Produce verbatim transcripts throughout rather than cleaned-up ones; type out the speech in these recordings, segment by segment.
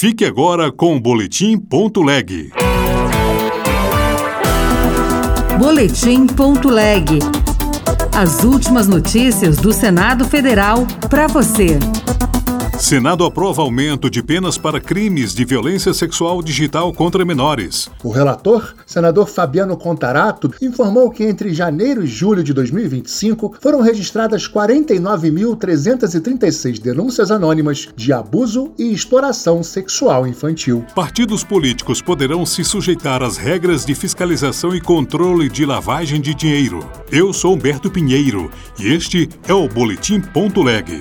Fique agora com o Boletim Ponto Leg. Boletim Ponto Leg. As últimas notícias do Senado Federal para você. Senado aprova aumento de penas para crimes de violência sexual digital contra menores. O relator, senador Fabiano Contarato, informou que entre janeiro e julho de dois mil e vinte e cinco foram registradas quarenta e nove mil trezentas e trinta e seis denúncias anônimas de abuso e exploração sexual infantil. Partidos políticos poderão se sujeitar às regras de fiscalização e controle de lavagem de dinheiro. Eu sou Humberto Pinheiro e este é o Boletim Ponto Leg.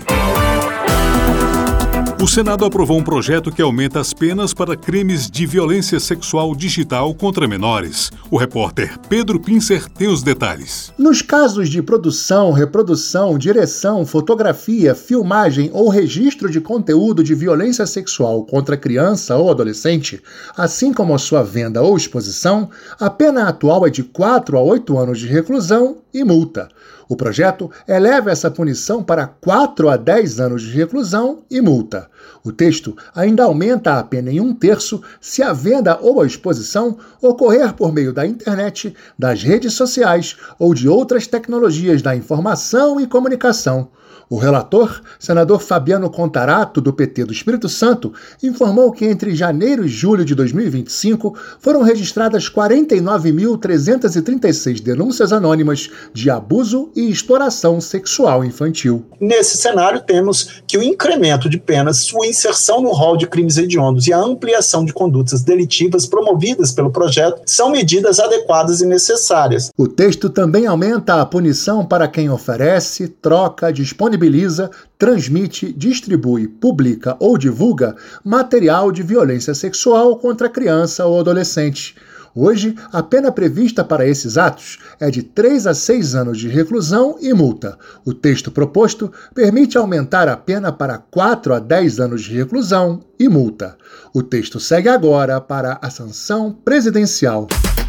O Senado aprovou um projeto que aumenta as penas para crimes de violência sexual digital contra menores. O repórter Pedro Pincer tem os detalhes. Nos casos de produção, reprodução, direção, fotografia, filmagem ou registro de conteúdo de violência sexual contra criança ou adolescente, assim como a sua venda ou exposição, a pena atual é de quatro a oito anos de reclusão e multa. O projeto eleva essa punição para quatro a dez anos de reclusão e multa. O texto ainda aumenta a pena em um terço se a venda ou a exposição ocorrer por meio da internet, das redes sociais ou de outras tecnologias da informação e comunicação. O relator, senador Fabiano Contarato, do P T do Espírito Santo, informou que entre janeiro e julho de dois mil e vinte e cinco foram registradas quarenta e nove mil trezentas e trinta e seis denúncias anônimas de abuso e exploração sexual infantil. Nesse cenário, temos que o incremento de penas, sua inserção no rol de crimes hediondos e a ampliação de condutas delitivas promovidas pelo projeto são medidas adequadas e necessárias. O texto também aumenta a punição para quem oferece, troca, disponibiliza, transmite, distribui, publica ou divulga material de violência sexual contra criança ou adolescente. Hoje, a pena prevista para esses atos é de três a seis anos de reclusão e multa. O texto proposto permite aumentar a pena para quatro a dez anos de reclusão e multa. O texto segue agora para a sanção presidencial.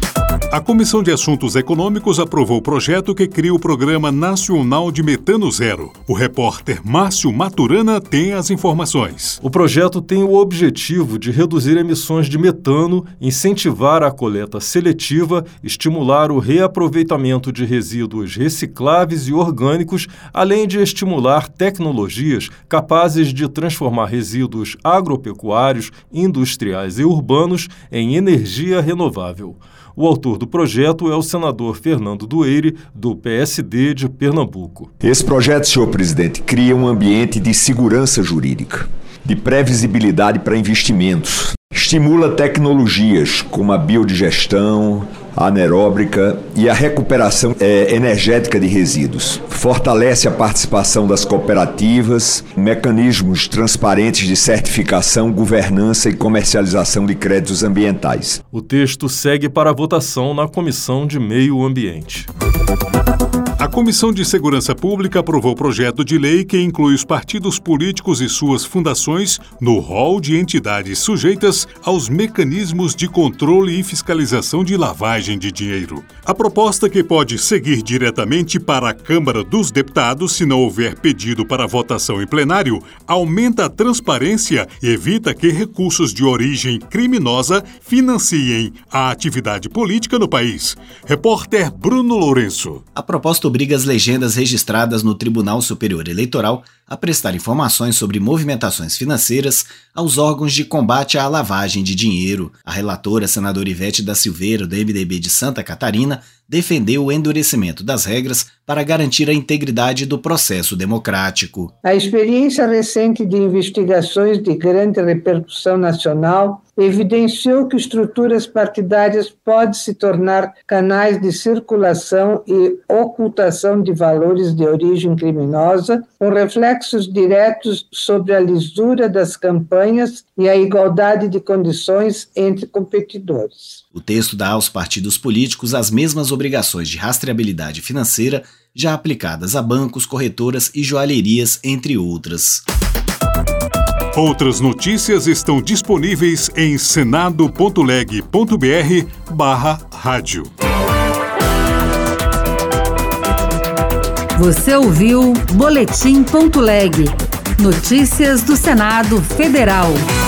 A Comissão de Assuntos Econômicos aprovou o projeto que cria o Programa Nacional de Metano Zero. O repórter Márcio Maturana tem as informações. O projeto tem o objetivo de reduzir emissões de metano, incentivar a coleta seletiva, estimular o reaproveitamento de resíduos recicláveis e orgânicos, além de estimular tecnologias capazes de transformar resíduos agropecuários, industriais e urbanos em energia renovável. O autor do projeto é o senador Fernando Dueire, do P S D de Pernambuco. Esse projeto, senhor presidente, cria um ambiente de segurança jurídica, de previsibilidade para investimentos, estimula tecnologias como a biodigestão, a anaeróbica e a recuperação é, energética de resíduos. Fortalece a participação das cooperativas, mecanismos transparentes de certificação, governança e comercialização de créditos ambientais. O texto segue para a votação na Comissão de Meio Ambiente. A Comissão de Segurança Pública aprovou o projeto de lei que inclui os partidos políticos e suas fundações no rol de entidades sujeitas aos mecanismos de controle e fiscalização de lavagem de dinheiro. A proposta, que pode seguir diretamente para a Câmara dos Deputados se não houver pedido para votação em plenário, aumenta a transparência e evita que recursos de origem criminosa financiem a atividade política no país. Repórter Bruno Lourenço. A proposta obriga as legendas registradas no Tribunal Superior Eleitoral a prestar informações sobre movimentações financeiras aos órgãos de combate à lavagem de dinheiro. A relatora, senadora Ivete da Silveira, do M D B de Santa Catarina, defendeu o endurecimento das regras para garantir a integridade do processo democrático. A experiência recente de investigações de grande repercussão nacional evidenciou que estruturas partidárias podem se tornar canais de circulação e ocultação de valores de origem criminosa, com reflexos diretos sobre a lisura das campanhas e a igualdade de condições entre competidores. O texto dá aos partidos políticos as mesmas obrigações de rastreabilidade financeira já aplicadas a bancos, corretoras e joalherias, entre outras. Outras notícias estão disponíveis em senado ponto leg ponto br barra rádio. Você ouviu Boletim Ponto Leg. Notícias do Senado Federal.